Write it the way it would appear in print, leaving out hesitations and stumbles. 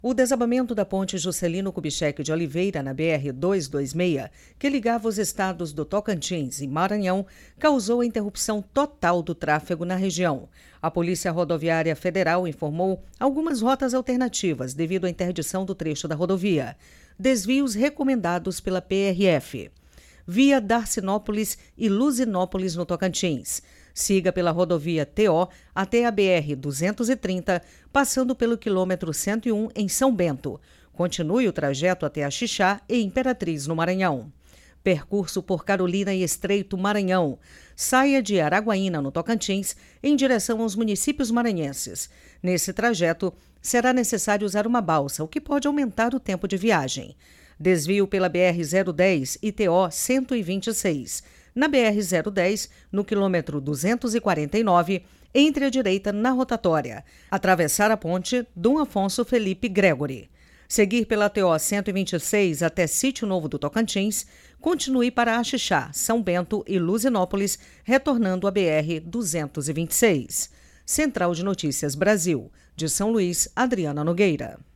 O desabamento da ponte Juscelino Kubitschek de Oliveira, na BR-226, que ligava os estados do Tocantins e Maranhão, causou a interrupção total do tráfego na região. A Polícia Rodoviária Federal informou algumas rotas alternativas devido à interdição do trecho da rodovia. Desvios recomendados pela PRF. Via Darcinópolis e Luzinópolis, no Tocantins. Siga pela rodovia TO até a BR-230, passando pelo quilômetro 101 em São Bento. Continue o trajeto até Axixá e Imperatriz, no Maranhão. Percurso por Carolina e Estreito, Maranhão. Saia de Araguaína, no Tocantins, em direção aos municípios maranhenses. Nesse trajeto, será necessário usar uma balsa, o que pode aumentar o tempo de viagem. Desvio pela BR-010 e TO 126. Na BR-010, no quilômetro 249, entre a direita na rotatória. Atravessar a ponte Dom Afonso Felipe Gregory. Seguir pela TO 126 até Sítio Novo do Tocantins. Continue para Axixá, São Bento e Luzinópolis, retornando a BR-226. Central de Notícias Brasil. De São Luís, Adriana Nogueira.